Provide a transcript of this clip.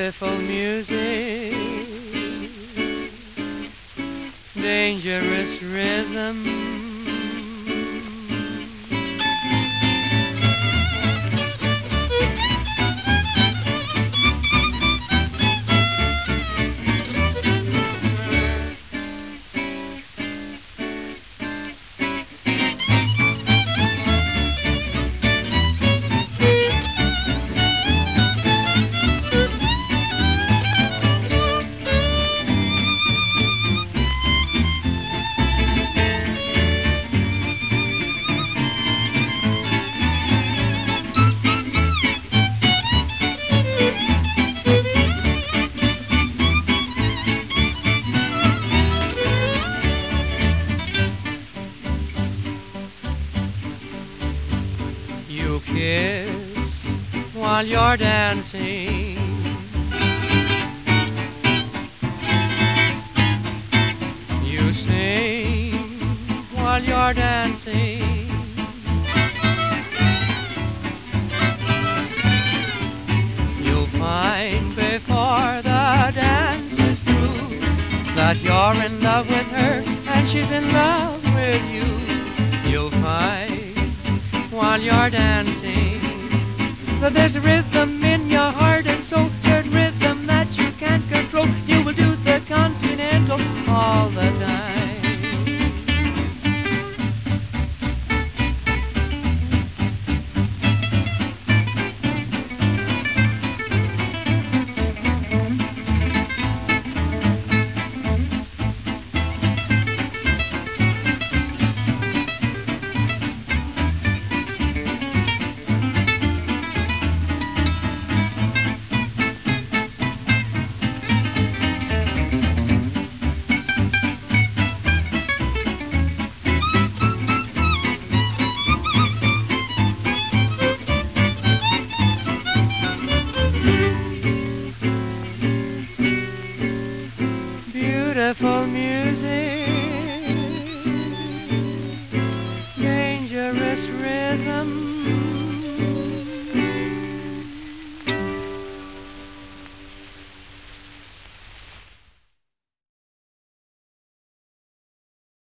beautiful music, dangerous rhythm. You kiss while you're dancing. You sing while you're dancing. You'll find before the dance is through that you're in love with her and she's in love with you. You'll find while you're dancing that there's rhythm